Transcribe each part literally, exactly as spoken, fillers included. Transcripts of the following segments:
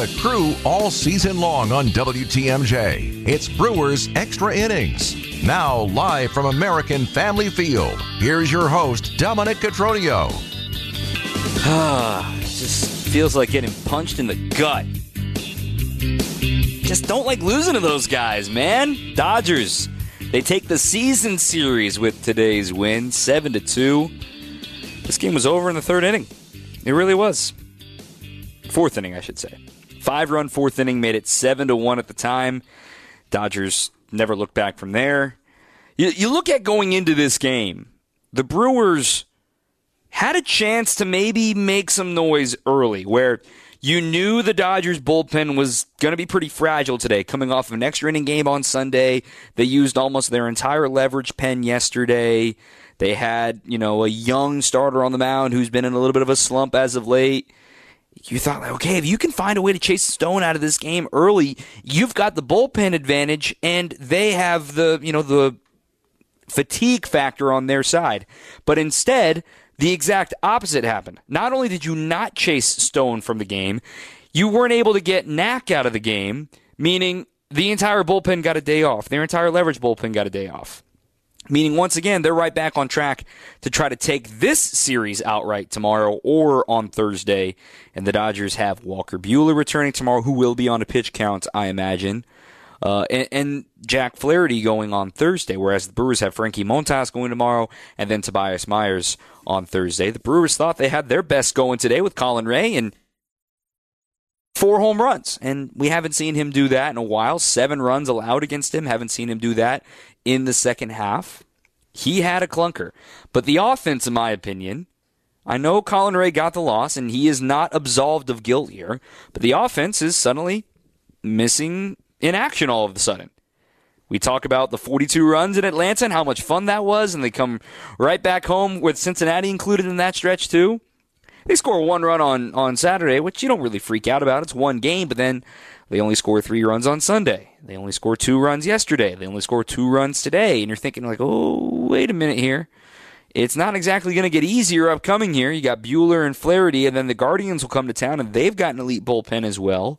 the crew all season long on W T M J. It's Brewers Extra Innings. Now, live from American Family Field, here's your host, Dominic Cotroneo. Ah, just feels like getting punched in the gut. Just don't like losing to those guys, man. Dodgers, they take the season series with today's win, seven to two. This game was over in the third inning. It really was. Fourth inning, I should say. Five-run fourth inning made it seven to one at the time. Dodgers never looked back from there. You, you look at going into this game, the Brewers had a chance to maybe make some noise early, where you knew the Dodgers bullpen was going to be pretty fragile today, coming off of an extra inning game on Sunday. They used almost their entire leverage pen yesterday. They had, you know, a young starter on the mound who's been in a little bit of a slump as of late. You thought, like, okay, if you can find a way to chase Stone out of this game early, you've got the bullpen advantage, and they have the, you know, the fatigue factor on their side. But instead, the exact opposite happened. Not only did you not chase Stone from the game, you weren't able to get Knack out of the game, meaning the entire bullpen got a day off. Their entire leverage bullpen got a day off. Meaning, once again, they're right back on track to try to take this series outright tomorrow or on Thursday. And the Dodgers have Walker Buehler returning tomorrow, who will be on a pitch count, I imagine. Uh, and, and Jack Flaherty going on Thursday, whereas the Brewers have Frankie Montas going tomorrow and then Tobias Myers on Thursday. The Brewers thought they had their best going today with Colin Ray and four home runs, and we haven't seen him do that in a while. Seven runs allowed against him. Haven't seen him do that in the second half. He had a clunker. But the offense, in my opinion, I know Colin Ray got the loss, and he is not absolved of guilt here, but the offense is suddenly missing in action all of a sudden. We talk about the forty-two runs in Atlanta and how much fun that was, and they come right back home with Cincinnati included in that stretch too. They score one run on, on Saturday, which you don't really freak out about. It's one game, but then they only score three runs on Sunday. They only score two runs yesterday. They only score two runs today. And you're thinking, like, oh, wait a minute here. It's not exactly going to get easier upcoming here. You got Buehler and Flaherty, and then the Guardians will come to town, and they've got an elite bullpen as well.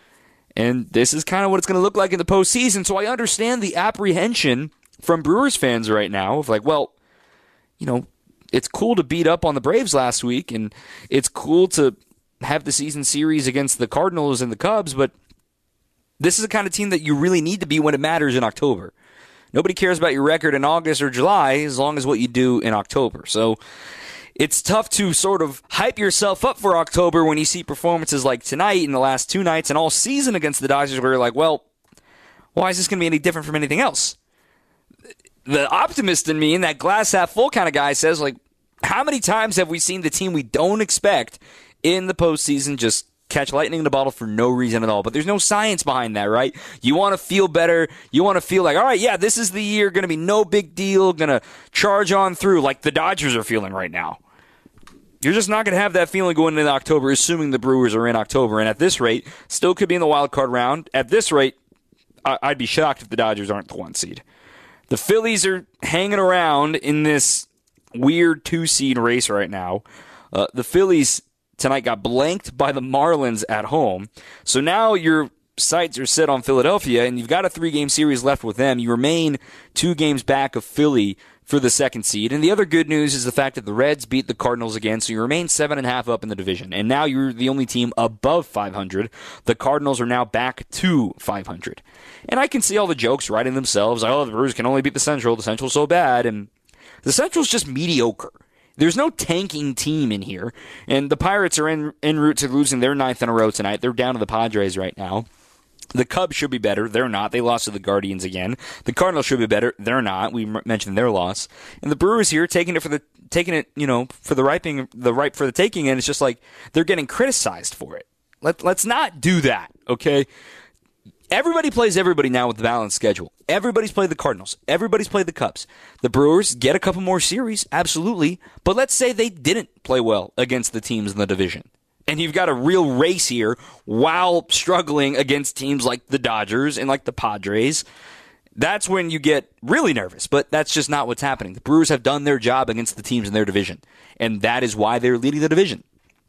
And this is kind of what it's going to look like in the postseason. So I understand the apprehension from Brewers fans right now of like, well, you know, it's cool to beat up on the Braves last week, and it's cool to have the season series against the Cardinals and the Cubs, but this is the kind of team that you really need to be when it matters in October. Nobody cares about your record in August or July as long as what you do in October. So it's tough to sort of hype yourself up for October when you see performances like tonight and the last two nights and all season against the Dodgers where you're like, well, why is this going to be any different from anything else? The optimist in me and that glass half full kind of guy says, like, how many times have we seen the team we don't expect in the postseason just catch lightning in a bottle for no reason at all? But there's no science behind that, right? You want to feel better. You want to feel like, all right, yeah, this is the year, going to be no big deal, going to charge on through like the Dodgers are feeling right now. You're just not going to have that feeling going into October, assuming the Brewers are in October. And at this rate, still could be in the wild card round. At this rate, I'd be shocked if the Dodgers aren't the one seed. The Phillies are hanging around in this weird two-seed race right now. Uh, the Phillies tonight got blanked by the Marlins at home. So now your sights are set on Philadelphia, and you've got a three-game series left with them. You remain two games back of Philly for the second seed. And the other good news is the fact that the Reds beat the Cardinals again, so you remain seven and a half up in the division. And now you're the only team above five hundred. The Cardinals are now back to five hundred. And I can see all the jokes writing themselves. Oh, the Brewers can only beat the Central. The Central's so bad. And the Central's just mediocre. There's no tanking team in here. And the Pirates are en, en route to losing their ninth in a row tonight. They're down to the Padres right now. The Cubs should be better. They're not. They lost to the Guardians again. The Cardinals should be better. They're not. We m- mentioned their loss. And the Brewers here taking it for the taking it, you know, for the ripening, the ripe for the taking, and it's just like they're getting criticized for it. Let let's not do that, okay? Everybody plays everybody now with the balanced schedule. Everybody's played the Cardinals. Everybody's played the Cubs. The Brewers get a couple more series, absolutely. But let's say they didn't play well against the teams in the division. And you've got a real race here while struggling against teams like the Dodgers and like the Padres. That's when you get really nervous, but that's just not what's happening. The Brewers have done their job against the teams in their division, and that is why they're leading the division.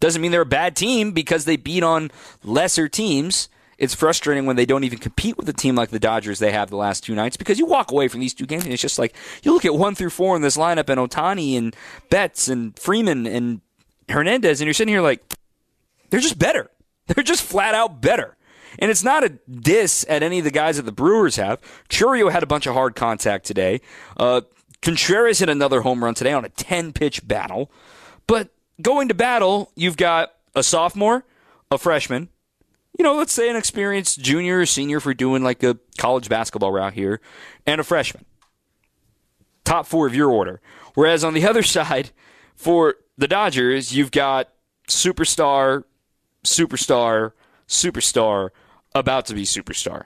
Doesn't mean they're a bad team because they beat on lesser teams. It's frustrating when they don't even compete with a team like the Dodgers they have the last two nights because you walk away from these two games and it's just like you look at one through four in this lineup and Ohtani and Betts and Freeman and Hernandez and you're sitting here like, they're just better. They're just flat out better. And it's not a diss at any of the guys that the Brewers have. Chourio had a bunch of hard contact today. Uh, Contreras hit another home run today on a ten-pitch battle. But going to battle, you've got a sophomore, a freshman, you know, let's say an experienced junior or senior for doing like a college basketball route here, and a freshman. Top four of your order. Whereas on the other side, for the Dodgers, you've got superstar, superstar, superstar, about to be superstar.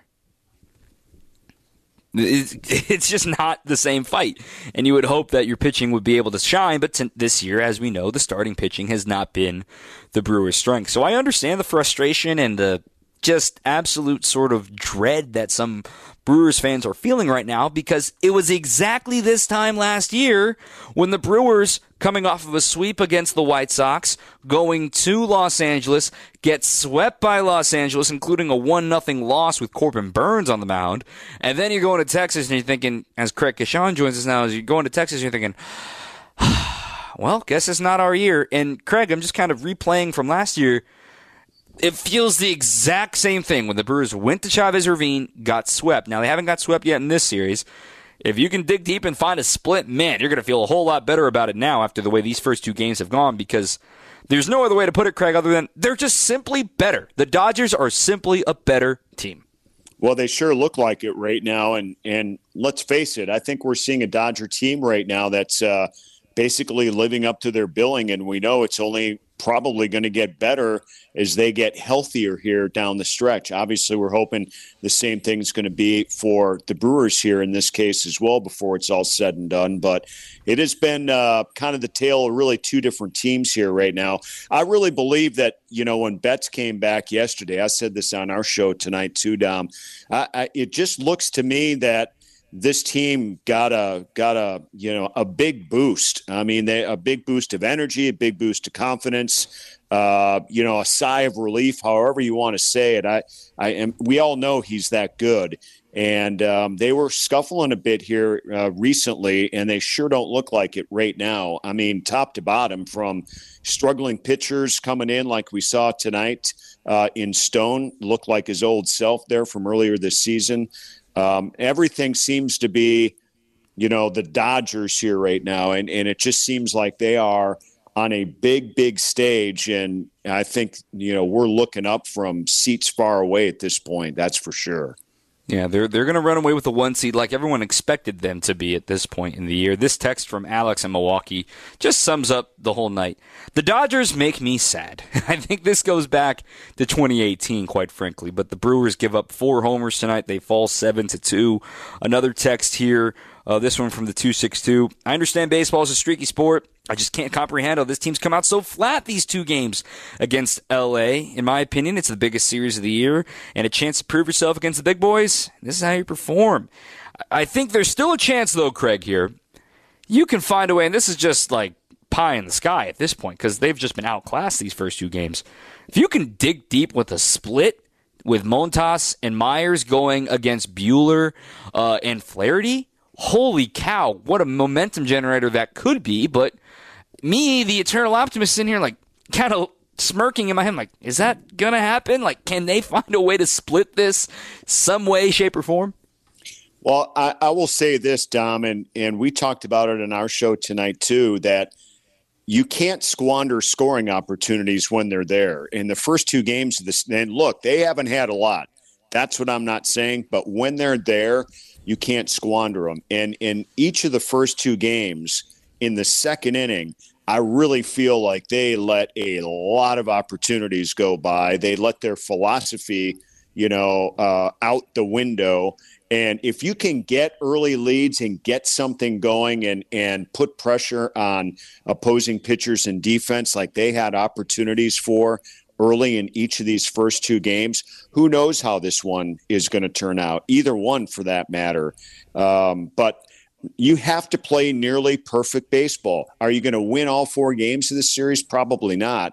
It's just not the same fight. And you would hope that your pitching would be able to shine, but t- this year, as we know, the starting pitching has not been the Brewers' strength. So I understand the frustration and the just absolute sort of dread that some Brewers fans are feeling right now because it was exactly this time last year when the Brewers, coming off of a sweep against the White Sox, going to Los Angeles, get swept by Los Angeles, including a one nothing loss with Corbin Burns on the mound. And then you're going to Texas and you're thinking, as Craig Kashan joins us now, as you're going to Texas, you're thinking, well, guess it's not our year. And Craig, I'm just kind of replaying from last year. It feels the exact same thing when the Brewers went to Chavez Ravine, got swept. Now, they haven't got swept yet in this series. If you can dig deep and find a split, man, you're going to feel a whole lot better about it now after the way these first two games have gone because there's no other way to put it, Craig, other than they're just simply better. The Dodgers are simply a better team. Well, they sure look like it right now. And, and let's face it, I think we're seeing a Dodger team right now that's uh, basically living up to their billing, and we know it's only probably going to get better as they get healthier here down the stretch. Obviously, we're hoping the same thing is going to be for the Brewers here in this case as well before it's all said and done. But it has been uh, kind of the tale of really two different teams here right now. I really believe that, you know, when Betts came back yesterday, I said this on our show tonight too, Dom, I, I, it just looks to me that this team got a got a you know a big boost. I mean, they a big boost of energy, a big boost of confidence. Uh, you know, a sigh of relief, however you want to say it. I, I am. We all know he's that good, and um, they were scuffling a bit here uh, recently, and they sure don't look like it right now. I mean, top to bottom, from struggling pitchers coming in like we saw tonight uh, in Stone, looked like his old self there from earlier this season. Um, everything seems to be, you know, the Dodgers here right now. And, and it just seems like they are on a big, big stage. And I think, you know, we're looking up from seats far away at this point. That's for sure. Yeah, they're they're going to run away with the one seed like everyone expected them to be at this point in the year. This text from Alex in Milwaukee just sums up the whole night. The Dodgers make me sad. I think this goes back to twenty eighteen, quite frankly. But the Brewers give up four homers tonight. They fall seven to two. Another text here. Uh, this one from the two six two. I understand baseball is a streaky sport. I just can't comprehend how this team's come out so flat these two games against L A. In my opinion, it's the biggest series of the year, and a chance to prove yourself against the big boys. This is how you perform. I think there's still a chance, though, Craig, here. You can find a way, and this is just like pie in the sky at this point because they've just been outclassed these first two games. If you can dig deep with a split with Montas and Myers going against Buehler uh, and Flaherty, holy cow, what a momentum generator that could be. But me, the eternal optimist, sitting here like kind of smirking in my head, like, is that going to happen? Like, can they find a way to split this some way, shape, or form? Well, I, I will say this, Dom, and, and we talked about it in our show tonight too, that you can't squander scoring opportunities when they're there. In the first two games of this, and look, they haven't had a lot. That's what I'm not saying. But when they're there, you can't squander them. And in each of the first two games, in the second inning, I really feel like they let a lot of opportunities go by. They let their philosophy, you know, uh, out the window. And if you can get early leads and get something going and, and put pressure on opposing pitchers and defense like they had opportunities for early in each of these first two games, who knows how this one is going to turn out, either one for that matter. Um, but you have to play nearly perfect baseball. Are you going to win all four games of this series? Probably not.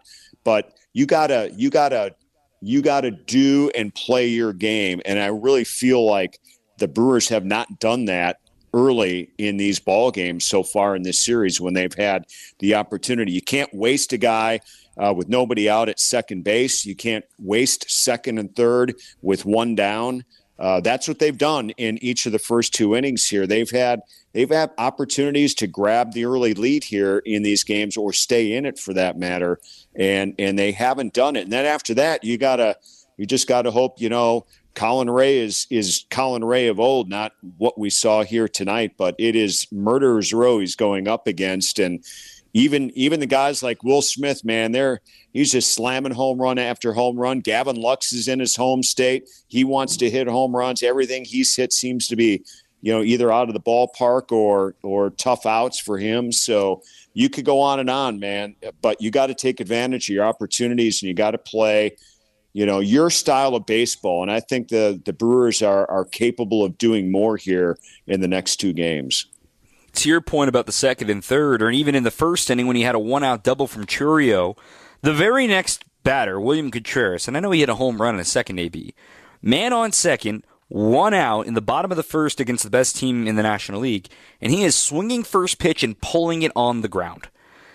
but you gotta you gotta you gotta do and play your game. And I really feel like the Brewers have not done that early in these ball games so far in this series when they've had the opportunity. You can't waste a guy uh, with nobody out at second base. You can't waste second and third with one down. Uh, that's what they've done in each of the first two innings here. They've had they've had opportunities to grab the early lead here in these games or stay in it for that matter, and and they haven't done it. And then after that, you gotta you just gotta hope you know. Colin Ray is is Colin Ray of old, not what we saw here tonight, but it is murderer's row he's going up against. And even even the guys like Will Smith, man, they're he's just slamming home run after home run. Gavin Lux is in his home state. He wants to hit home runs. Everything he's hit seems to be, you know, either out of the ballpark or or tough outs for him. So you could go on and on, man, but you got to take advantage of your opportunities and you got to play you know, your style of baseball. And I think the, the Brewers are, are capable of doing more here in the next two games. To your point about the second and third, or even in the first inning when he had a one-out double from Churio, the very next batter, William Contreras, and I know he hit a home run in a second A B, man on second, one out in the bottom of the first against the best team in the National League, and he is swinging first pitch and pulling it on the ground.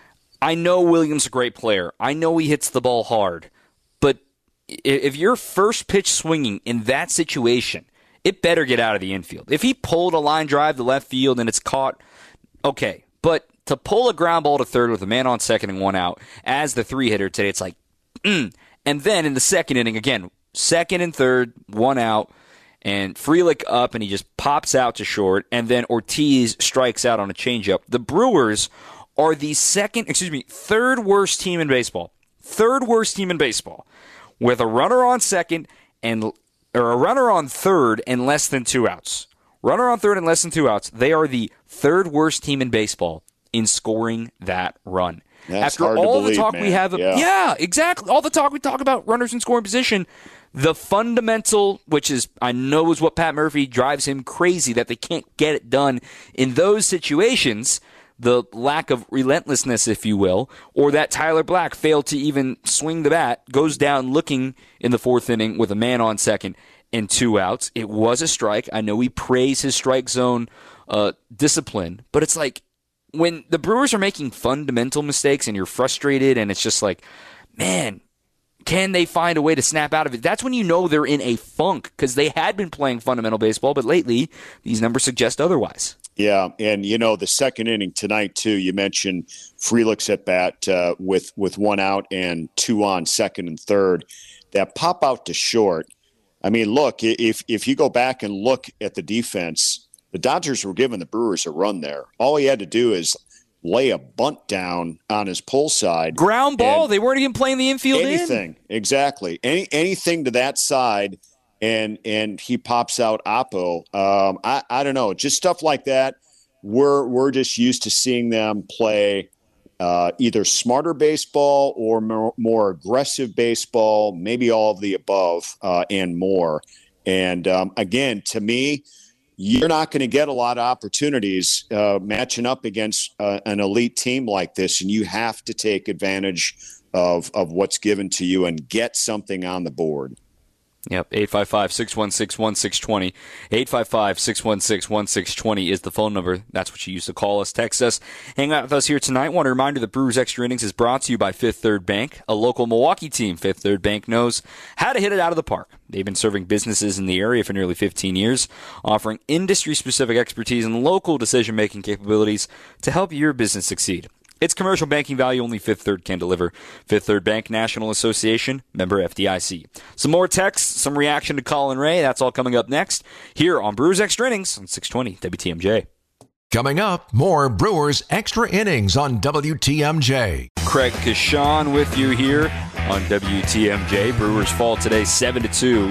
I know William's a great player. I know he hits the ball hard. But if you're first pitch swinging in that situation, it better get out of the infield. If he pulled a line drive to left field and it's caught, okay. But to pull a ground ball to third with a man on second and one out as the three-hitter today, it's like, mm. And then in the second inning, again, second and third, one out, and Frelick up, and he just pops out to short, and then Ortiz strikes out on a changeup. The Brewers are the second, excuse me, third worst team in baseball. Third worst team in baseball. With a runner on second and or a runner on third and less than two outs. Runner on third and less than two outs. They are the third worst team in baseball in scoring that run. That's After hard all to believe, the talk man. we have, yeah. yeah, exactly. All the talk we talk about runners in scoring position, the fundamental, which is I know is what Pat Murphy drives him crazy that they can't get it done in those situations. The lack of relentlessness, if you will, or that Tyler Black failed to even swing the bat, goes down looking in the fourth inning with a man on second and two outs. It was a strike. I know we praise his strike zone uh, discipline, but it's like when the Brewers are making fundamental mistakes and you're frustrated and it's just like, man, can they find a way to snap out of it? That's when you know they're in a funk because they had been playing fundamental baseball, but lately these numbers suggest otherwise. Yeah, and, you know, the second inning tonight, too, you mentioned Frelick's at bat uh, with, with one out and two on second and third. That pop out to short, I mean, look, if if you go back and look at the defense, the Dodgers were giving the Brewers a run there. All he had to do is lay a bunt down on his pull side. Ground ball, they weren't even playing the infield anything, in. Anything, exactly. Any Anything to that side. And and he pops out Oppo. Um, I, I don't know, just stuff like that. We're we're just used to seeing them play uh, either smarter baseball or more, more aggressive baseball, maybe all of the above uh, and more. And um, again, to me, you're not going to get a lot of opportunities uh, matching up against uh, an elite team like this, and you have to take advantage of of what's given to you and get something on the board. Yep, eight five five, six one six, one six two zero. eight five five, six one six, one six two zero is the phone number. That's what you use to call us, text us. Hang out with us here tonight. Want to remind you that Brewers Extra Innings is brought to you by Fifth Third Bank, a local Milwaukee team. Fifth Third Bank knows how to hit it out of the park. They've been serving businesses in the area for nearly fifteen years, offering industry-specific expertise and local decision-making capabilities to help your business succeed. It's commercial banking value only Fifth Third can deliver. Fifth Third Bank National Association, member F D I C. Some more text, some reaction to Colin Ray. That's all coming up next here on Brewers Extra Innings on six twenty W T M J. Coming up, more Brewers Extra Innings on W T M J. Craig Kashan with you here on W T M J. Brewers fall today seven to two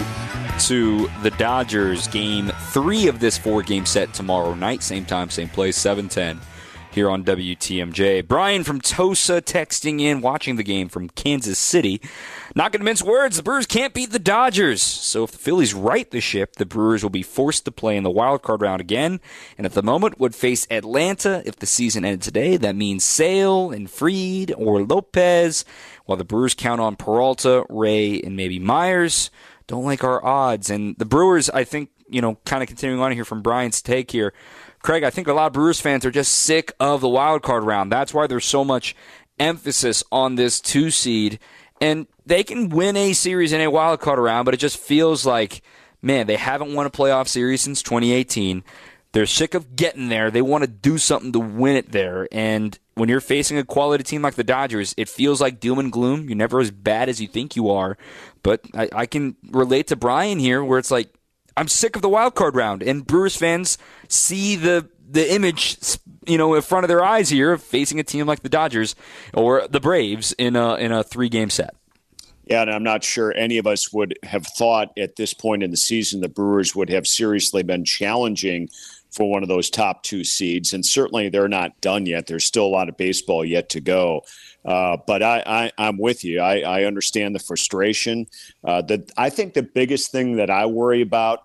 to the Dodgers. Game three of this four-game set tomorrow night. Same time, same place, seven ten. here on W T M J. Brian from Tosa texting in, watching the game from Kansas City. Not going to mince words, the Brewers can't beat the Dodgers. So if the Phillies right the ship, the Brewers will be forced to play in the wild card round again. And at the moment would face Atlanta. If the season ended today, that means Sale and Fried or Lopez. While the Brewers count on Peralta, Ray, and maybe Myers. Don't like our odds. And the Brewers, I think, you know, kind of continuing on here from Brian's take here, Craig, I think a lot of Brewers fans are just sick of the wild card round. That's why there's so much emphasis on this two seed. And they can win a series in a wild card round, but it just feels like, man, they haven't won a playoff series since twenty eighteen. They're sick of getting there. They want to do something to win it there. And when you're facing a quality team like the Dodgers, it feels like doom and gloom. You're never as bad as you think you are. But I, I can relate to Brian here where it's like, I'm sick of the wild card round, and Brewers fans see the the image, you know, in front of their eyes here of facing a team like the Dodgers or the Braves in a in a three game set. Yeah, and I'm not sure any of us would have thought at this point in the season the Brewers would have seriously been challenging for one of those top two seeds, and certainly they're not done yet. There's still a lot of baseball yet to go. Uh, but I, I, I'm with you. I, I understand the frustration. Uh, the, I think the biggest thing that I worry about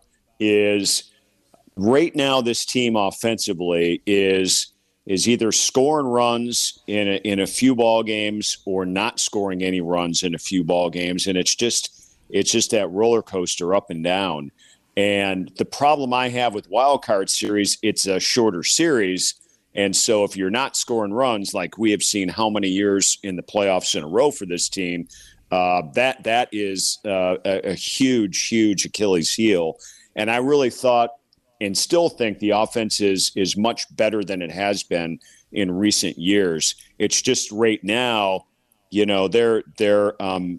is right now this team offensively is is either scoring runs in a, in a few ball games or not scoring any runs in a few ball games, and it's just it's just that roller coaster up and down. And the problem I have with wild card series, it's a shorter series. And so if you're not scoring runs, like we have seen how many years in the playoffs in a row for this team, uh, that that is uh, a, a huge, huge Achilles heel. And I really thought and still think the offense is, is much better than it has been in recent years. It's just right now, you know, they're, they're um,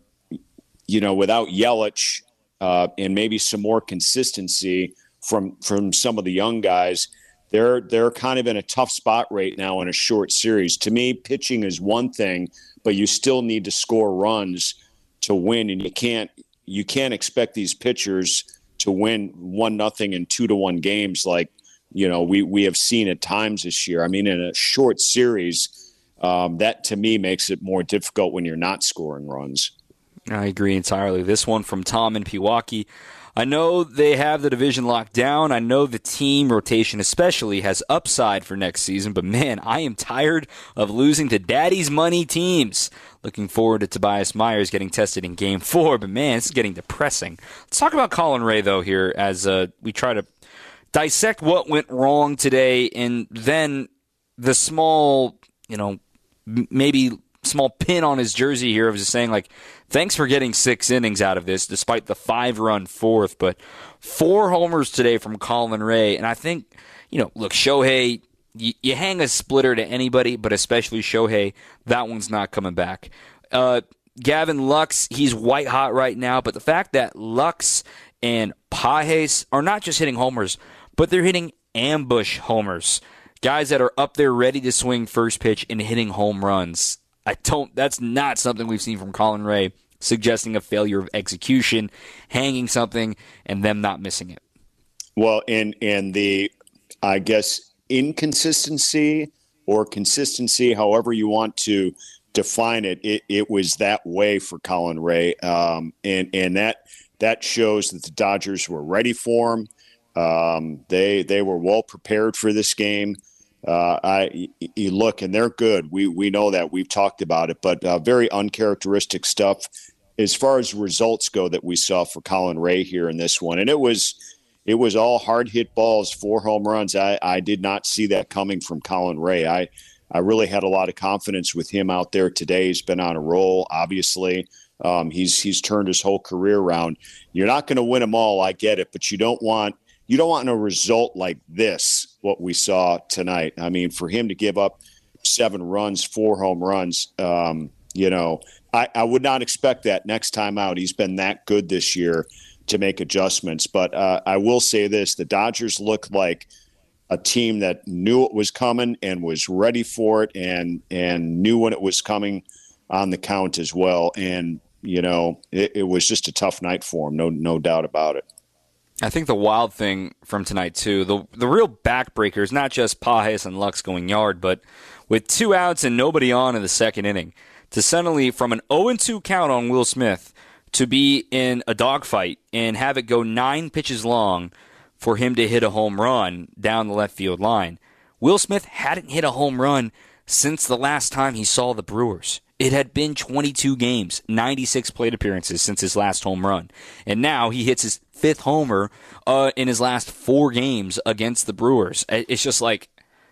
you know, without Yelich uh, and maybe some more consistency from from some of the young guys, They're they're kind of in a tough spot right now in a short series. To me, pitching is one thing, but you still need to score runs to win, and you can't you can't expect these pitchers to win one nothing and two to one games like you know we we have seen at times this year. I mean, in a short series, um, that to me makes it more difficult when you're not scoring runs. I agree entirely. This one from Tom in Pewaukee. I know they have the division locked down. I know the team rotation especially has upside for next season, but man, I am tired of losing to daddy's money teams. Looking forward to Tobias Myers getting tested in game four, but man, it's getting depressing. Let's talk about Colin Ray, though, here as uh, we try to dissect what went wrong today and then the small, you know, m- maybe small pin on his jersey here of just saying, like, thanks for getting six innings out of this, despite the five-run fourth. But four homers today from Colin Ray. And I think, you know, look, Shohei, you, you hang a splitter to anybody, but especially Shohei, that one's not coming back. Uh, Gavin Lux, he's white hot right now. But the fact that Lux and Pages are not just hitting homers, but they're hitting ambush homers. Guys that are up there ready to swing first pitch and hitting home runs. I don't. That's not something we've seen from Colin Ray, suggesting a failure of execution, hanging something, and them not missing it. Well, and and the, I guess, inconsistency or consistency, however you want to define it, it, it was that way for Colin Ray, um, and and that that shows that the Dodgers were ready for him. Um, they they were well prepared for this game. Uh, I you look and they're good. We we know that, we've talked about it, but uh, very uncharacteristic stuff as far as results go that we saw for Colin Ray here in this one. And it was it was all hard hit balls, four home runs. I, I did not see that coming from Colin Ray. I I really had a lot of confidence with him out there today. He's been on a roll, obviously. Um, he's he's turned his whole career around. You're not going to win them all, I get it, but you don't want. You don't want a result like this, what we saw tonight. I mean, for him to give up seven runs, four home runs, um, you know, I, I would not expect that next time out. He's been that good this year to make adjustments. But uh, I will say this, the Dodgers look like a team that knew it was coming and was ready for it and and knew when it was coming on the count as well. And, you know, it, it was just a tough night for him, no no doubt about it. I think the wild thing from tonight, too, the the real backbreaker is not just Pages and Lux going yard, but with two outs and nobody on in the second inning, to suddenly, from an oh and two count on Will Smith, to be in a dogfight and have it go nine pitches long for him to hit a home run down the left field line. Will Smith hadn't hit a home run since the last time he saw the Brewers. It had been twenty-two games, ninety-six plate appearances since his last home run. And now he hits his fifth homer uh, in his last four games against the Brewers. It's just like,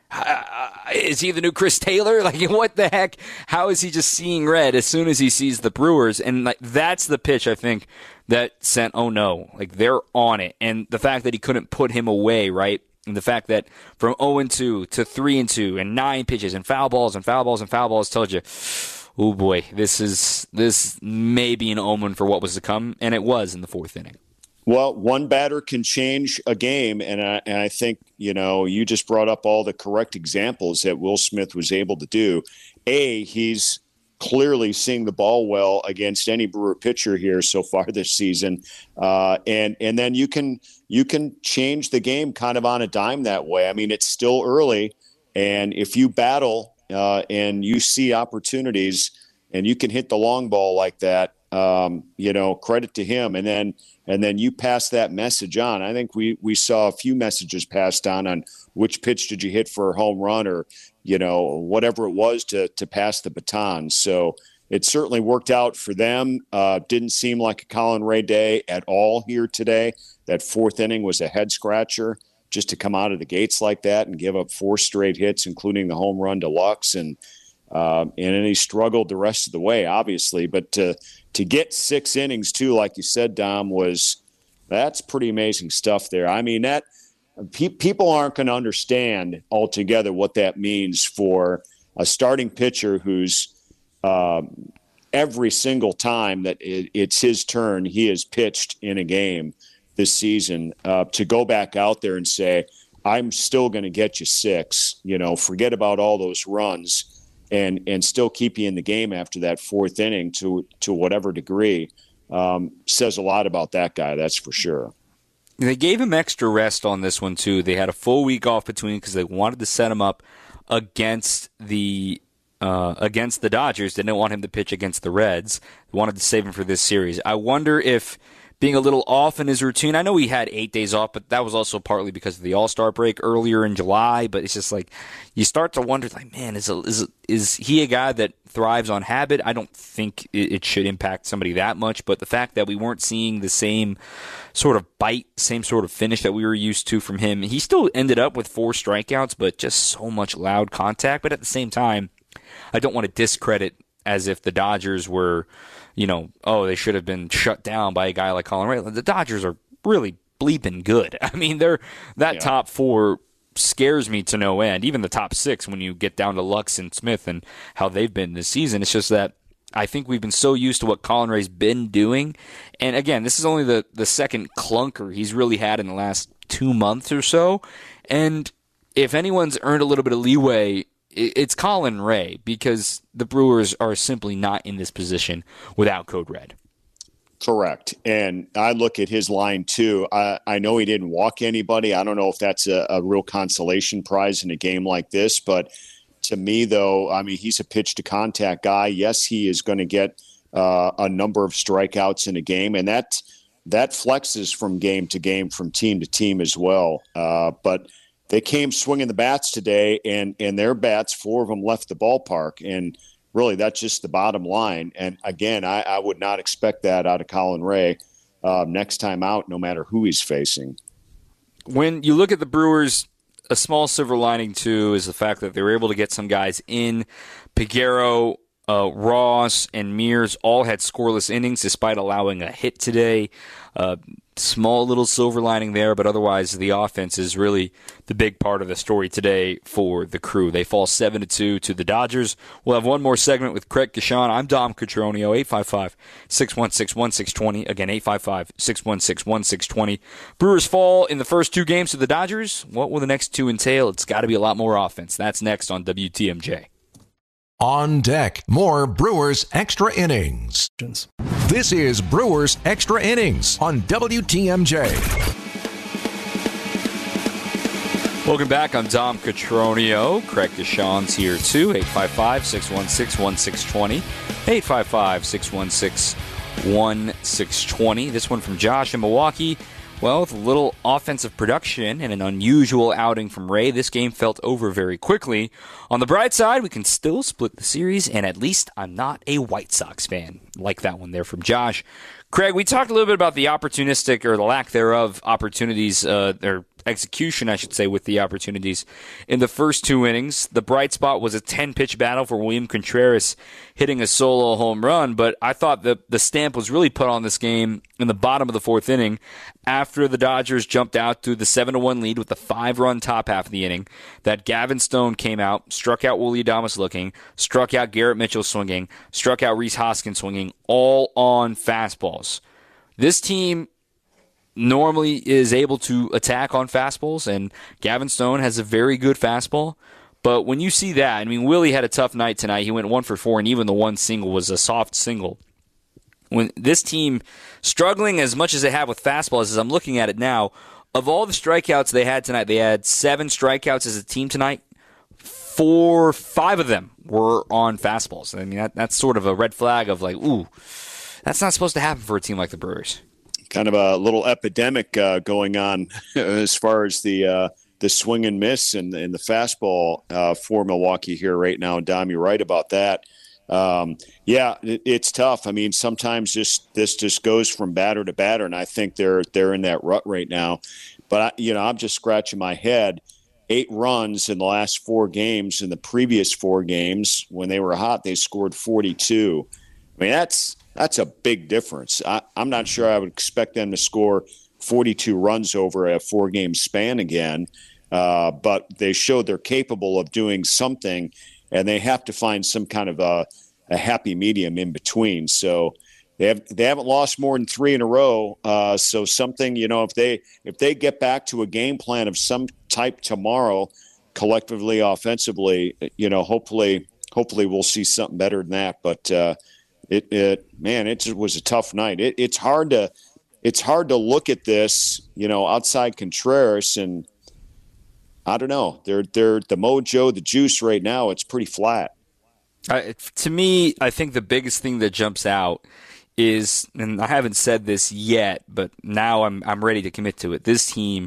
uh, is he the new Chris Taylor? Like, what the heck? How is he just seeing red as soon as he sees the Brewers? And like, that's the pitch, I think, that sent, oh no, like they're on it. And the fact that he couldn't put him away, right? And the fact that from oh and two to three and two and nine pitches and foul balls and foul balls and foul balls tells you, oh boy, this is this may be an omen for what was to come, and it was in the fourth inning. Well, one batter can change a game, and I, and I think, you know, you just brought up all the correct examples that Will Smith was able to do. A, he's clearly seeing the ball well against any Brewer pitcher here so far this season, uh, and and then you can you can change the game kind of on a dime that way. I mean, it's still early, and if you battle uh, and you see opportunities and you can hit the long ball like that, um, you know, credit to him. And then and then you pass that message on. I think we we saw a few messages passed on on which pitch did you hit for a home run, or you know, whatever it was to to pass the baton. So it certainly worked out for them. Uh, didn't seem like a Colin Ray day at all here today. That fourth inning was a head scratcher just to come out of the gates like that and give up four straight hits, including the home run to Lux. And um, and then he struggled the rest of the way, obviously. But to to get six innings too, like you said, Dom, was that's pretty amazing stuff there. I mean, that pe- people aren't going to understand altogether what that means for a starting pitcher who's um, every single time that it, it's his turn, he has pitched in a game this season, uh, to go back out there and say, I'm still going to get you six, you know, forget about all those runs, and and still keep you in the game after that fourth inning to to whatever degree, um, says a lot about that guy, that's for sure. They gave him extra rest on this one, too. They had a full week off between because they wanted to set him up against the uh, against the Dodgers. They didn't want him to pitch against the Reds. They wanted to save him for this series. I wonder if being a little off in his routine, I know he had eight days off, but that was also partly because of the All-Star break earlier in July. But it's just like you start to wonder, like, man, is a, is is he a guy that thrives on habit? I don't think it, it should impact somebody that much. But the fact that we weren't seeing the same sort of bite, same sort of finish that we were used to from him, he still ended up with four strikeouts, but just so much loud contact. But at the same time, I don't want to discredit as if the Dodgers were, you know, oh, they should have been shut down by a guy like Colin Ray. The Dodgers are really bleeping good. I mean, they're that yeah. top four scares me to no end. Even the top six, when you get down to Lux and Smith and how they've been this season, it's just that I think we've been so used to what Colin Ray's been doing. And again, this is only the, the second clunker he's really had in the last two months or so. And if anyone's earned a little bit of leeway, it's Colin Ray, because the Brewers are simply not in this position without Code Red. Correct. And I look at his line, too. I, I know he didn't walk anybody. I don't know if that's a, a real consolation prize in a game like this. But to me, though, I mean, he's a pitch-to-contact guy. Yes, he is going to get uh, a number of strikeouts in a game, and that that flexes from game to game, from team to team as well. Uh, but they came swinging the bats today, and, and their bats, four of them left the ballpark. And really, that's just the bottom line. And again, I, I would not expect that out of Colin Ray uh, next time out, no matter who he's facing. When you look at the Brewers, a small silver lining, too, is the fact that they were able to get some guys in. Peguero, uh, Ross, and Mears all had scoreless innings despite allowing a hit today. Uh, small little silver lining there, but otherwise the offense is really the big part of the story today for the Crew. They fall seven to two to the Dodgers. We'll have one more segment with Craig Gashawn. I'm Dom Cotroneo, eight five five, six one six, one six two zero. Again, eight five five, six one six, one six two zero. Brewers fall in the first two games to the Dodgers. What will the next two entail? It's got to be a lot more offense. That's next on W T M J. On deck, more Brewers Extra Innings. This is Brewers Extra Innings on W T M J. Welcome back. I'm Dom Catronio. Craig Deshawn's here too. eight five five, six one six, one six two zero. eight five five, six one six, one six two zero. This one from Josh in Milwaukee. Well, with a little offensive production and an unusual outing from Ray, this game felt over very quickly. On the bright side, we can still split the series, and at least I'm not a White Sox fan. Like that one there from Josh. Craig, we talked a little bit about the opportunistic, or the lack thereof, opportunities, uh, or execution, I should say, with the opportunities in the first two innings. The bright spot was a ten-pitch battle for William Contreras hitting a solo home run, but I thought the, the stamp was really put on this game in the bottom of the fourth inning after the Dodgers jumped out to the seven to one lead with a five-run top half of the inning. That Gavin Stone came out, struck out Willie Adames looking, struck out Garrett Mitchell swinging, struck out Rhys Hoskins swinging, all on fastballs. This team normally is able to attack on fastballs, and Gavin Stone has a very good fastball. But when you see that, I mean, Willie had a tough night tonight. He went one for four, and even the one single was a soft single. When this team, struggling as much as they have with fastballs, as I'm looking at it now, of all the strikeouts they had tonight, they had seven strikeouts as a team tonight. Four, five of them were on fastballs. I mean, that, that's sort of a red flag of like, ooh, that's not supposed to happen for a team like the Brewers. Kind of a little epidemic uh, going on as far as the uh, the swing and miss and, and the fastball uh, for Milwaukee here right now. Dom, you're right about that. Um, yeah, it, it's tough. I mean, sometimes just this just goes from batter to batter, and I think they're they're in that rut right now. But I, you know, I'm just scratching my head. Eight runs in the last four games. In the previous four games, when they were hot, they scored forty-two. I mean, that's that's a big difference. I, I'm not sure I would expect them to score forty-two runs over a four-game span again, uh, but they showed they're capable of doing something, and they have to find some kind of a, a happy medium in between. So they have they haven't lost more than three in a row. Uh, so something, you know, if they if they get back to a game plan of some type tomorrow, collectively, offensively, you know, hopefully hopefully we'll see something better than that. But uh, It, it, man, it just was a tough night. It, it's hard to, it's hard to look at this, you know, outside Contreras, and I don't know. They're, they're the mojo, the juice right now. It's pretty flat. Uh, to me, I think the biggest thing that jumps out is, and I haven't said this yet, but now I'm, I'm ready to commit to it. This team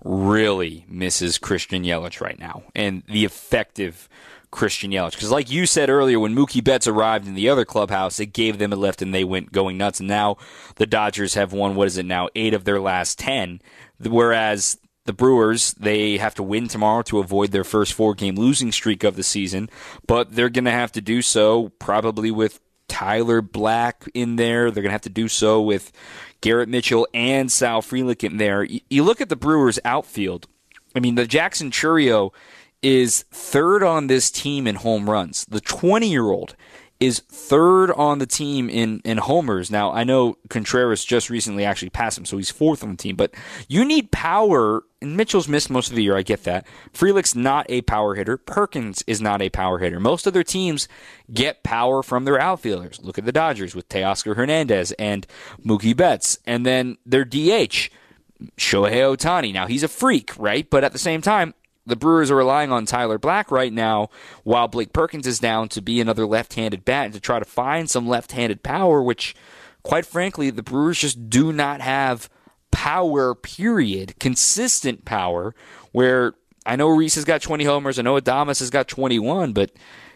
really misses Christian Yelich right now, and the effective Christian Yelich. Because like you said earlier, when Mookie Betts arrived in the other clubhouse, it gave them a lift and they went going nuts. And now the Dodgers have won, what is it now, eight of their last ten. Whereas the Brewers, they have to win tomorrow to avoid their first four-game losing streak of the season. But they're going to have to do so probably with Tyler Black in there. They're going to have to do so with Garrett Mitchell and Sal Frelick in there. You look at the Brewers' outfield. I mean, the Jackson Chourio is third on this team in home runs. The twenty-year-old is third on the team in, in homers. Now, I know Contreras just recently actually passed him, so he's fourth on the team. But you need power, and Mitchell's missed most of the year, I get that. Frelick's not a power hitter. Perkins is not a power hitter. Most other teams get power from their outfielders. Look at the Dodgers with Teoscar Hernandez and Mookie Betts. And then their D H, Shohei Ohtani. Now, he's a freak, right? But at the same time, the Brewers are relying on Tyler Black right now while Blake Perkins is down to be another left-handed bat and to try to find some left-handed power, which, quite frankly, the Brewers just do not have power, period, consistent power, where I know Rhys has got twenty homers, I know Adames has got twenty-one, but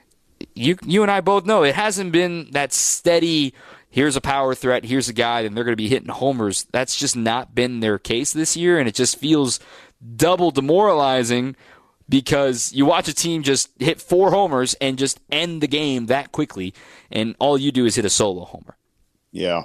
you you and I both know it hasn't been that steady, here's a power threat, here's a guy, and they're going to be hitting homers. That's just not been their case this year, and it just feels double demoralizing because you watch a team just hit four homers and just end the game that quickly, and all you do is hit a solo homer. Yeah,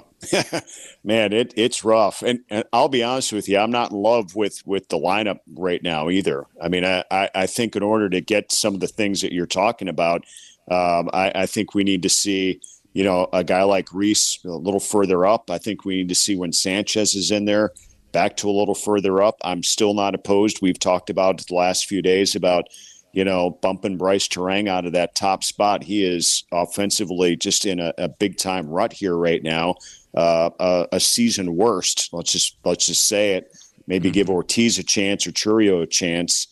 man, it it's rough. And, and I'll be honest with you, I'm not in love with, with the lineup right now either. I mean, I, I, I think in order to get some of the things that you're talking about, um, I, I think we need to see, you know, a guy like Rhys a little further up. I think we need to see when Sanchez is in there, back to a little further up. I'm still not opposed. We've talked about the last few days about, you know, bumping Bryce Terang out of that top spot. He is offensively just in a, a big time rut here right now. Uh, a, a season worst. Let's just let's just say it. Maybe give Ortiz a chance or Chourio a chance.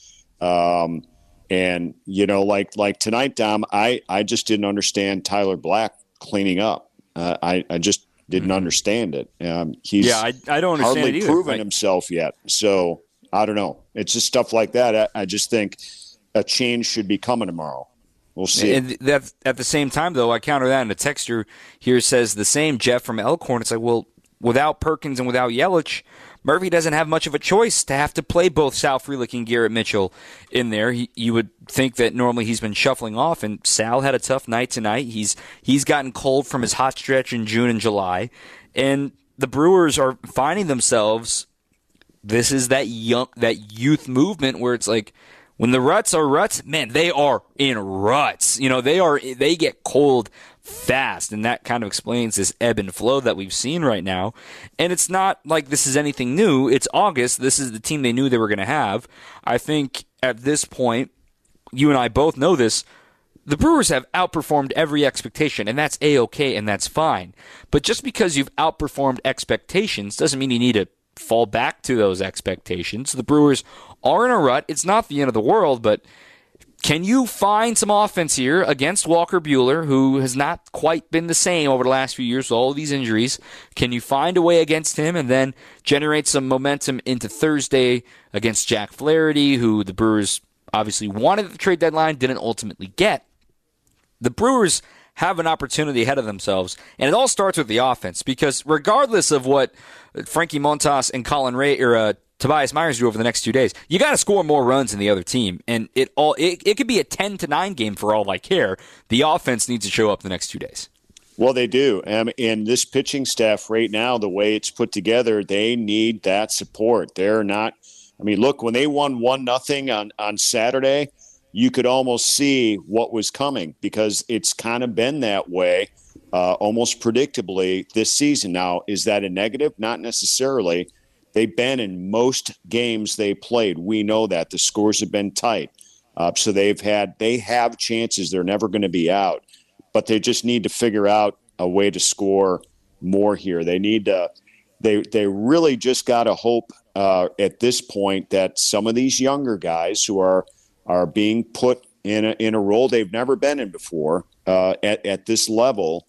Um, and, you know, like like tonight, Dom, I, I just didn't understand Tyler Black cleaning up. Uh, I, I just didn't mm-hmm. understand it. Um, he's yeah, I, I don't understand hardly it either. proven right. himself yet. So I don't know. It's just stuff like that. I, I just think a change should be coming tomorrow. We'll see. And that, at the same time, though, I counter that, and a texter here says the same, Jeff from Elkhorn. It's like, well, without Perkins and without Yelich, Murphy doesn't have much of a choice to have to play both Sal Frelick and Garrett Mitchell in there. He, you would think that normally he's been shuffling off, and Sal had a tough night tonight. He's he's gotten cold from his hot stretch in June and July, and the Brewers are finding themselves. This is that young that youth movement where it's like, when the ruts are ruts, man, they are in ruts. You know, they are they get cold fast, and that kind of explains this ebb and flow that we've seen right now. And it's not like this is anything new. It's August. This is the team they knew they were going to have. I think at this point, you and I both know this, the Brewers have outperformed every expectation, and that's A-okay, and that's fine. But just because you've outperformed expectations doesn't mean you need to fall back to those expectations. The Brewers are in a rut. It's not the end of the world, but can you find some offense here against Walker Buehler, who has not quite been the same over the last few years with all of these injuries? Can you find a way against him and then generate some momentum into Thursday against Jack Flaherty, who the Brewers obviously wanted at the trade deadline, didn't ultimately get? The Brewers have an opportunity ahead of themselves, and it all starts with the offense, because regardless of what Frankie Montas and Colin Ray or uh, Tobias Myers do over the next two days, you got to score more runs than the other team, and it all it, it could be a ten to nine game for all I care. The offense needs to show up the next two days. Well, they do, um, and this pitching staff right now, the way it's put together, they need that support. They're not. I mean, look, when they won one nothing on on Saturday, you could almost see what was coming, because it's kind of been that way uh, almost predictably this season. Now, is that a negative? Not necessarily. They've been in most games they played. We know that. The scores have been tight. Uh, so they've had, they have chances. They're never going to be out. But they just need to figure out a way to score more here. They need to, they, they really just got to hope uh, at this point that some of these younger guys who are, are being put in a, in a role they've never been in before uh, at, at this level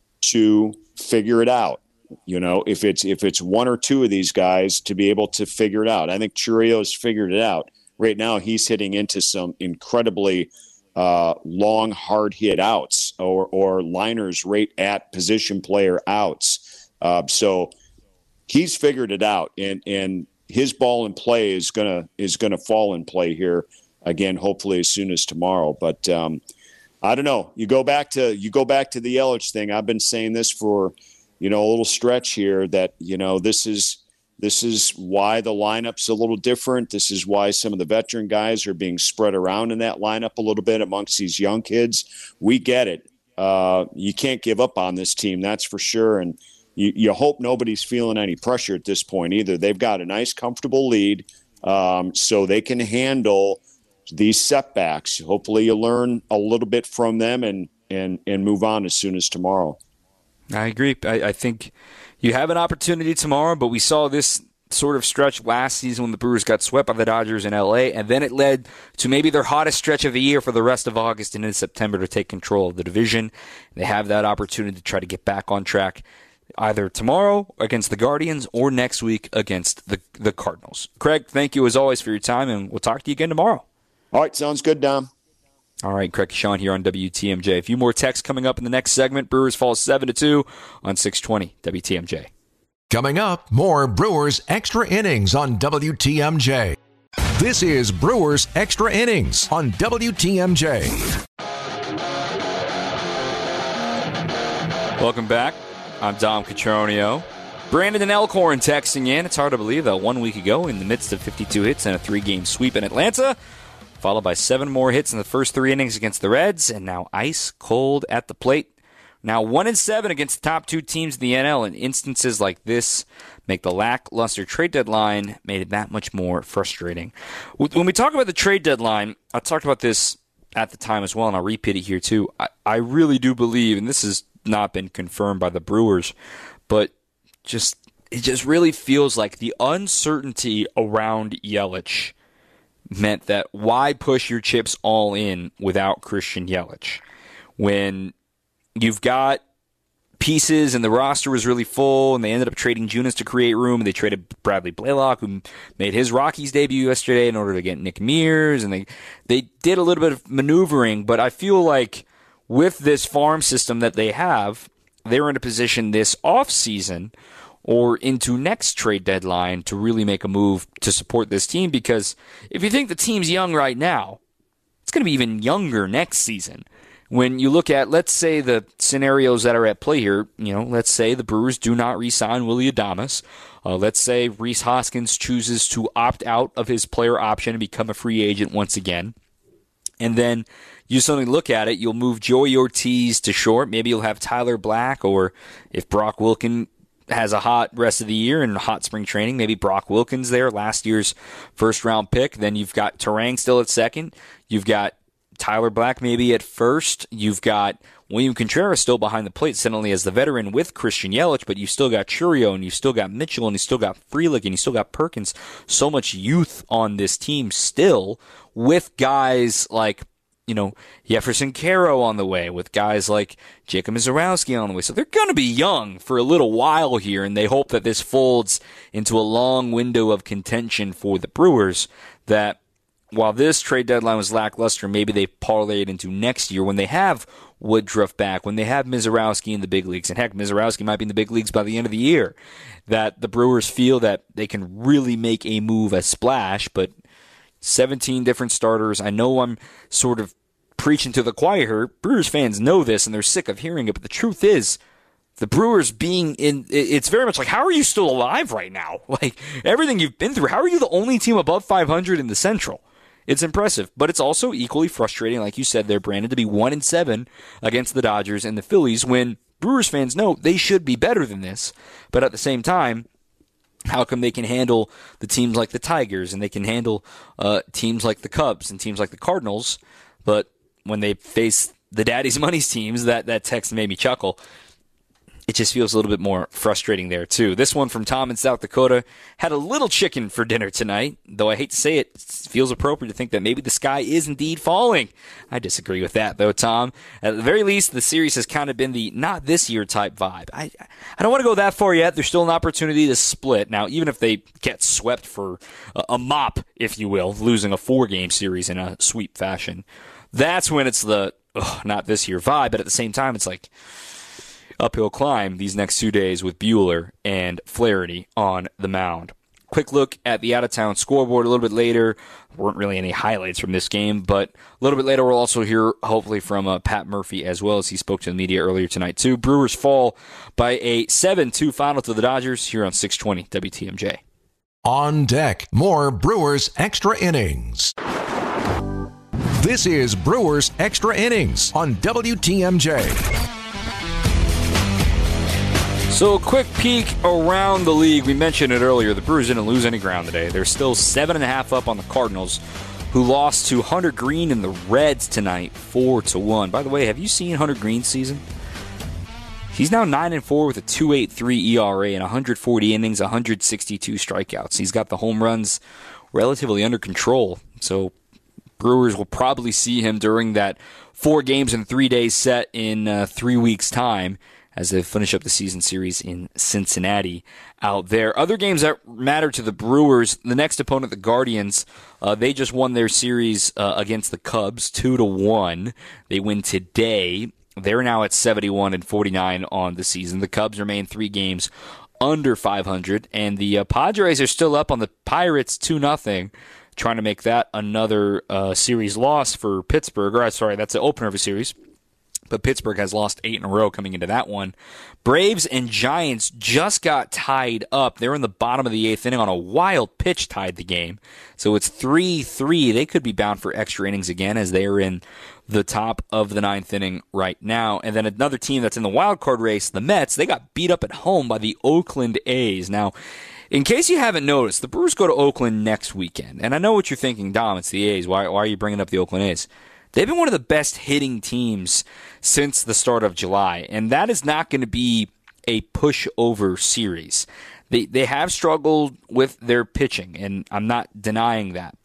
to figure it out. You know, if it's if it's one or two of these guys to be able to figure it out. I think Churrio's figured it out. Right now he's hitting into some incredibly uh, long, hard hit outs or, or liners right at position player outs. Uh, so he's figured it out, and, and his ball in play is gonna is gonna fall in play here again, hopefully as soon as tomorrow. But um, I don't know. You go back to you go back to the Yelich thing. I've been saying this for, you know, a little stretch here, that, you know, this is this is why the lineup's a little different. This is why some of the veteran guys are being spread around in that lineup a little bit amongst these young kids. We get it. Uh, you can't give up on this team, that's for sure. And you, you hope nobody's feeling any pressure at this point either. They've got a nice, comfortable lead, um, so they can handle these setbacks. Hopefully you learn a little bit from them and and and move on as soon as tomorrow. I agree. I, I think you have an opportunity tomorrow, but we saw this sort of stretch last season when the Brewers got swept by the Dodgers in L A, and then it led to maybe their hottest stretch of the year for the rest of August and into September to take control of the division. They have that opportunity to try to get back on track either tomorrow against the Guardians or next week against the, the Cardinals. Craig, thank you as always for your time, and we'll talk to you again tomorrow. All right, sounds good, Dom. All right, Craig Sean here on W T M J. A few more texts coming up in the next segment. Brewers fall seven to two on six twenty W T M J. Coming up, more Brewers Extra Innings on W T M J. This is Brewers Extra Innings on W T M J. Welcome back. I'm Dom Catronio. Brandon and Elkhorn texting in. It's hard to believe that one week ago, in the midst of fifty-two hits and a three-game sweep in Atlanta, followed by seven more hits in the first three innings against the Reds, and now ice cold at the plate. Now one and seven against the top two teams in the N L, and instances like this make the lackluster trade deadline made it that much more frustrating. When we talk about the trade deadline, I talked about this at the time as well, and I'll repeat it here too. I, I really do believe, and this has not been confirmed by the Brewers, but just it just really feels like the uncertainty around Yelich meant that why push your chips all in without Christian Yelich? When you've got pieces and the roster was really full and they ended up trading Junis to create room, and they traded Bradley Blaylock, who made his Rockies debut yesterday, in order to get Nick Mears, and they, they did a little bit of maneuvering, but I feel like with this farm system that they have, they're in a position this offseason or into next trade deadline to really make a move to support this team, because if you think the team's young right now, it's going to be even younger next season. When you look at, let's say, the scenarios that are at play here, you know, let's say the Brewers do not re-sign Willy Adames. Uh, let's say Rhys Hoskins chooses to opt out of his player option and become a free agent once again. And then you suddenly look at it, you'll move Joey Ortiz to short. Maybe you'll have Tyler Black, or if Brock Wilken has a hot rest of the year and hot spring training, maybe Brock Wilkins there, last year's first-round pick. Then you've got Terang still at second. You've got Tyler Black maybe at first. You've got William Contreras still behind the plate, suddenly as the veteran with Christian Yelich, but you've still got Churio, and you've still got Mitchell, and you've still got Frelick, and you've still got Perkins. So much youth on this team still, with guys like, you know, Jefferson Caro on the way, with guys like Jacob Mizorowski on the way. So they're going to be young for a little while here, and they hope that this folds into a long window of contention for the Brewers, that while this trade deadline was lackluster, maybe they parlay it into next year when they have Woodruff back, when they have Mizorowski in the big leagues, and heck, Mizorowski might be in the big leagues by the end of the year, that the Brewers feel that they can really make a move, a splash. But seventeen different starters. I know I'm sort of preaching to the choir here. Brewers fans know this, and they're sick of hearing it, but the truth is, the Brewers being in, it's very much like, how are you still alive right now? Like, everything you've been through, how are you the only team above five hundred in the Central? It's impressive, but it's also equally frustrating, like you said there, Brandon, to be one and seven against the Dodgers and the Phillies, when Brewers fans know they should be better than this. But at the same time, how come they can handle the teams like the Tigers, and they can handle uh, teams like the Cubs and teams like the Cardinals, but when they face the Daddy's Money's teams, that, that text made me chuckle. It just feels a little bit more frustrating there, too. This one from Tom in South Dakota: had a little chicken for dinner tonight, though I hate to say it, it feels appropriate to think that maybe the sky is indeed falling. I disagree with that, though, Tom. At the very least, the series has kind of been the not this year type vibe. I, I don't want to go that far yet. There's still an opportunity to split. Now, even if they get swept for a, a mop, if you will, losing a four-game series in a sweep fashion, that's when it's the ugh, not this year vibe. But at the same time, it's like uphill climb these next two days with Buehler and Flaherty on the mound. Quick look at the out-of-town scoreboard a little bit later. There weren't really any highlights from this game, but a little bit later we'll also hear, hopefully, from uh, Pat Murphy as well, as he spoke to the media earlier tonight, too. Brewers fall by a seven two final to the Dodgers here on six twenty W T M J. On deck, more Brewers Extra Innings. This is Brewers Extra Innings on W T M J. So a quick peek around the league. We mentioned it earlier. The Brewers didn't lose any ground today. They're still seven and a half up on the Cardinals, who lost to Hunter Green and the Reds tonight, four to one. By the way, have you seen Hunter Green's season? He's now nine and four with a two point eight three E R A and one hundred forty innings, one hundred sixty-two strikeouts. He's got the home runs relatively under control. So Brewers will probably see him during that four games in three days set in uh, three weeks' time, as they finish up the season series in Cincinnati out there. Other games that matter to the Brewers, the next opponent, the Guardians, uh, they just won their series uh, against the Cubs two to one. They win today. They're now at seventy-one and forty-nine on the season. The Cubs remain three games under five hundred, and the uh, Padres are still up on the Pirates two nothing, trying to make that another uh, series loss for Pittsburgh. Or, sorry, that's the opener of a series. But Pittsburgh has lost eight in a row coming into that one. Braves and Giants just got tied up. They're in the bottom of the eighth inning on a wild pitch, tied the game. So it's three three. They could be bound for extra innings again, as they are in the top of the ninth inning right now. And then another team that's in the wild card race, the Mets, they got beat up at home by the Oakland A's. Now, in case you haven't noticed, the Brewers go to Oakland next weekend. And I know what you're thinking, Dom, it's the A's. Why, why are you bringing up the Oakland A's? They've been one of the best hitting teams since the start of July, and that is not going to be a pushover series. They they have struggled with their pitching, and I'm not denying that, but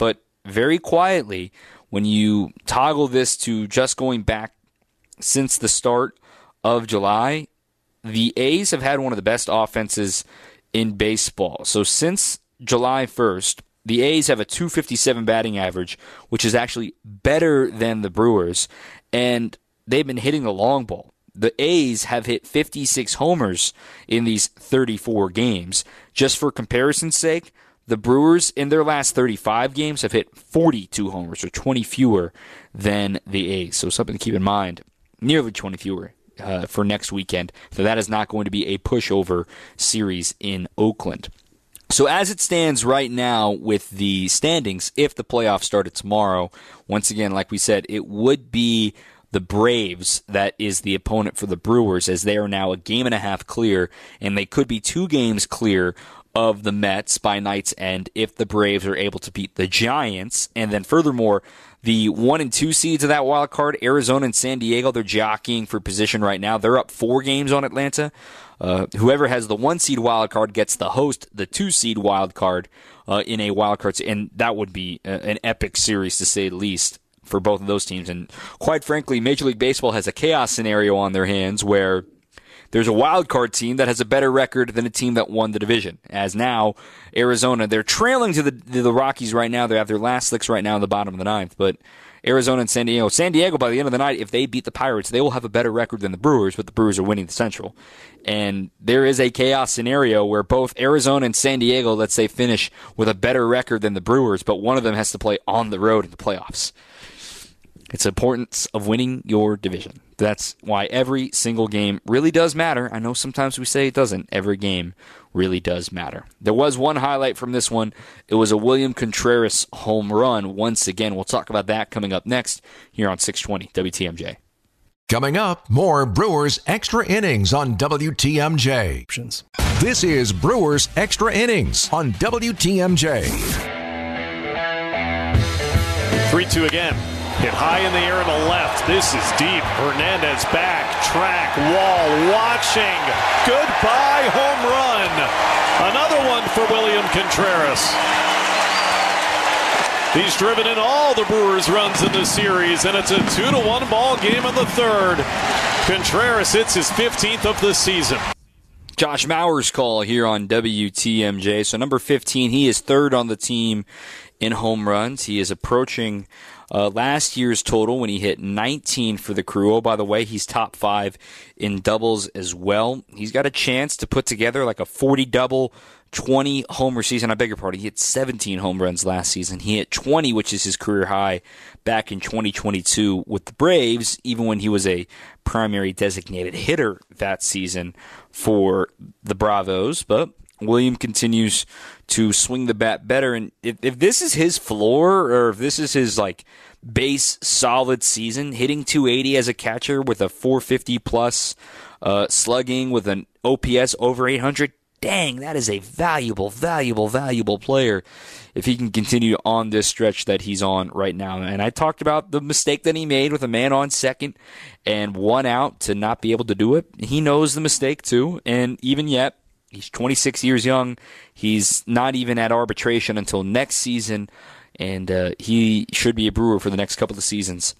very quietly, when you toggle this to just going back since the start of July, the A's have had one of the best offenses in baseball. So since July first, the A's have a two fifty-seven batting average, which is actually better than the Brewers, and they've been hitting the long ball. The A's have hit fifty-six homers in these thirty-four games. Just for comparison's sake, the Brewers in their last thirty-five games have hit forty-two homers, or twenty fewer than the A's. So something to keep in mind, nearly twenty fewer uh, for next weekend. So that is not going to be a pushover series in Oakland. So as it stands right now with the standings, if the playoffs started tomorrow, once again, like we said, it would be the Braves that is the opponent for the Brewers, as they are now a game and a half clear, and they could be two games clear of the Mets by night's end if the Braves are able to beat the Giants. And then furthermore, the one and two seeds of that wild card, Arizona and San Diego, they're jockeying for position right now. They're up four games on Atlanta. Uh, whoever has the one seed wild card gets the host, the two seed wild card uh, in a wild card, and that would be a, an epic series to say the least for both of those teams. And quite frankly, Major League Baseball has a chaos scenario on their hands where there's a wild card team that has a better record than a team that won the division. As now, Arizona, they're trailing to the to the Rockies right now. They have their last licks right now in the bottom of the ninth. But Arizona and San Diego, San Diego, by the end of the night, if they beat the Pirates, they will have a better record than the Brewers, but the Brewers are winning the Central. And there is a chaos scenario where both Arizona and San Diego, let's say, finish with a better record than the Brewers, but one of them has to play on the road in the playoffs. It's the importance of winning your division. That's why every single game really does matter. I know sometimes we say it doesn't. Every game really does matter. There was one highlight from this one. It was a William Contreras home run once again. We'll talk about that coming up next here on six twenty W T M J. Coming up, more Brewers Extra Innings on W T M J. This is Brewers Extra Innings on W T M J. three two again. Hit high in the air to the left. This is deep. Hernandez back, track, wall, watching. Goodbye, home run. Another one for William Contreras. He's driven in all the Brewers' runs in the series, and it's a two to one ball game in the third. Contreras hits his fifteenth of the season. Josh Mauer's call here on W T M J. So number fifteen, he is third on the team in home runs. He is approaching uh, last year's total when he hit nineteen for the Crew. Oh, by the way, he's top five in doubles as well. He's got a chance to put together like a forty double, twenty homer season. I beg your pardon. He hit seventeen home runs last season. He hit twenty, which is his career high, back in twenty twenty-two with the Braves, even when he was a primary designated hitter that season for the Bravos. But William continues to swing the bat better. And if, if this is his floor, or if this is his like base solid season, hitting two eighty as a catcher with a four fifty plus uh, slugging with an O P S over eight hundred, dang, that is a valuable, valuable, valuable player if he can continue on this stretch that he's on right now. And I talked about the mistake that he made with a man on second and one out to not be able to do it. He knows the mistake too, and even yet, he's twenty-six years young. He's not even at arbitration until next season, and uh, he should be a Brewer for the next couple of seasons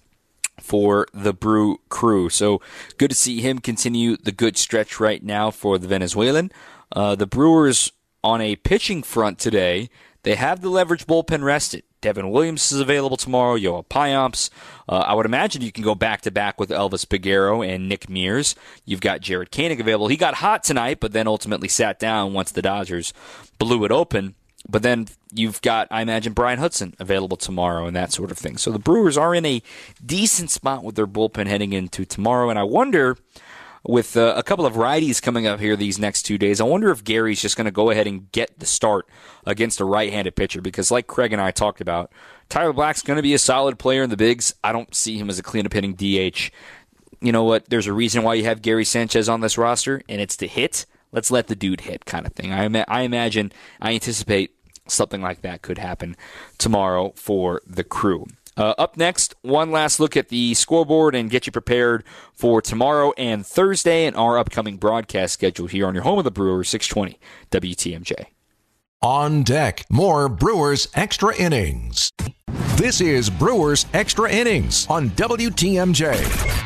for the Brew Crew. So good to see him continue the good stretch right now for the Venezuelan. Uh, the Brewers on a pitching front today, they have the leverage bullpen rested. Devin Williams is available tomorrow. Yoel Payamps. Uh, I would imagine you can go back-to-back with Elvis Peguero and Nick Mears. You've got Jared Koenig available. He got hot tonight, but then ultimately sat down once the Dodgers blew it open. But then you've got, I imagine, Brian Hudson available tomorrow and that sort of thing. So the Brewers are in a decent spot with their bullpen heading into tomorrow. And I wonder, with uh, a couple of righties coming up here these next two days, I wonder if Gary's just going to go ahead and get the start against a right-handed pitcher. Because like Craig and I talked about, Tyler Black's going to be a solid player in the bigs. I don't see him as a clean-up hitting D H. You know what? There's a reason why you have Gary Sanchez on this roster, and it's to hit. Let's let the dude hit kind of thing. I, ima- I imagine, I anticipate something like that could happen tomorrow for the Crew. Uh, up next, one last look at the scoreboard and get you prepared for tomorrow and Thursday and our upcoming broadcast schedule here on your home of the Brewers, six twenty W T M J. On deck, more Brewers Extra Innings. This is Brewers Extra Innings on W T M J.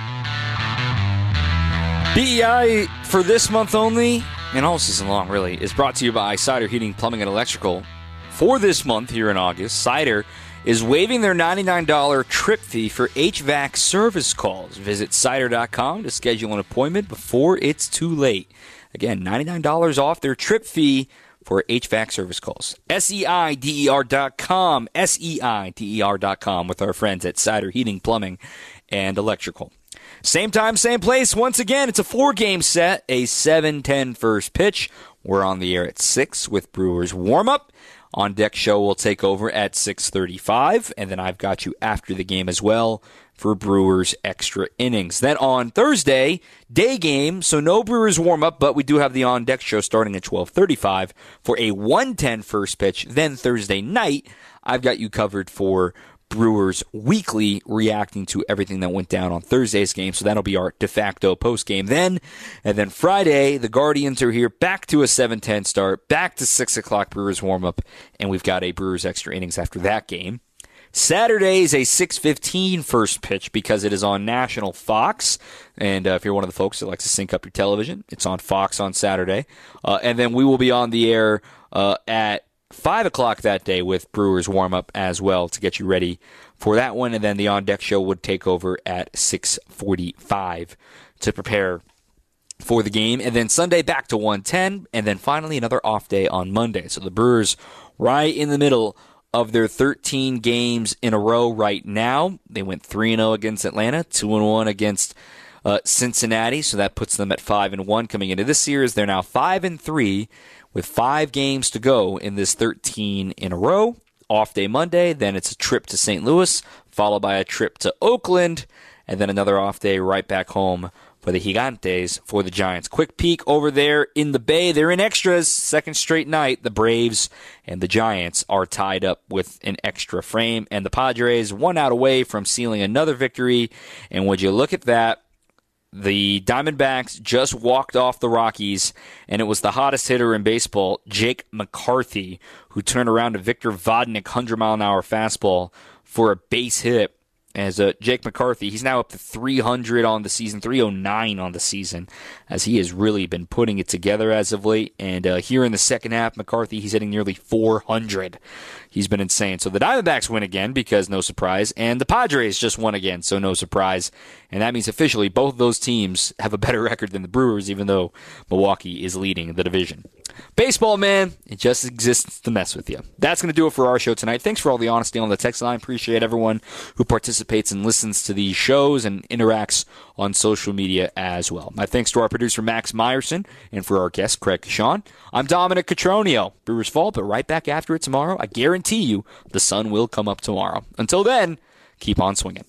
B E I for this month only, and all season long really, is brought to you by Cider Heating, Plumbing, and Electrical. For this month here in August, Cider is waiving their ninety-nine dollars trip fee for H V A C service calls. Visit cider dot com to schedule an appointment before it's too late. Again, ninety-nine dollars off their trip fee for H V A C service calls. S E I D E R dot com, S E I D E R dot com with our friends at Cider Heating, Plumbing, and Electrical. Same time, same place. Once again, it's a four-game set, a seven ten first pitch. We're on the air at six with Brewers warm-up. On Deck Show will take over at six thirty-five, and then I've got you after the game as well for Brewers Extra Innings. Then on Thursday, day game, so no Brewers warm-up, but we do have the On Deck Show starting at twelve thirty-five for a one ten first pitch. Then Thursday night, I've got you covered for Brewers Weekly, reacting to everything that went down on Thursday's game, so that'll be our de facto post-game then. And then Friday, the Guardians are here, back to a seven ten start, back to six o'clock Brewers warm-up, and we've got a Brewers Extra Innings after that game. Saturday is a six fifteen first pitch because it is on National Fox. And uh, if you're one of the folks that likes to sync up your television, it's on Fox on Saturday. Uh, and then we will be on the air uh, at five o'clock that day with Brewers warm-up as well to get you ready for that one. And then the On Deck Show would take over at six forty-five to prepare for the game. And then Sunday back to one ten. And then finally another off day on Monday. So the Brewers right in the middle of their thirteen games in a row right now. They went three and oh against Atlanta, two and one against uh, Cincinnati. So that puts them at five and one coming into this series. They're now five and three. With five games to go in this thirteen in a row. Off day Monday, then it's a trip to Saint Louis, followed by a trip to Oakland, and then another off day right back home for the Gigantes for the Giants. Quick peek over there in the Bay. They're in extras. Second straight night, the Braves and the Giants are tied up with an extra frame, and the Padres one out away from sealing another victory. And would you look at that? The Diamondbacks just walked off the Rockies, and it was the hottest hitter in baseball, Jake McCarthy, who turned around a Victor Vodnik one hundred mile an hour fastball for a base hit. As uh, Jake McCarthy, he's now up to three hundred on the season, three oh nine on the season, as he has really been putting it together as of late. And uh, here in the second half, McCarthy, he's hitting nearly four hundred. He's been insane. So the Diamondbacks win again because no surprise, and the Padres just won again, so no surprise. And that means officially both those teams have a better record than the Brewers, even though Milwaukee is leading the division. Baseball, man, it just exists to mess with you. That's going to do it for our show tonight. Thanks for all the honesty on the text line. Appreciate everyone who participates and listens to these shows and interacts on social media as well. My thanks to our producer, Max Meyerson, and for our guest, Craig Kashan. I'm Dominic Cotroneo. Brewers fall, but right back after it tomorrow. I guarantee you the sun will come up tomorrow. Until then, keep on swinging.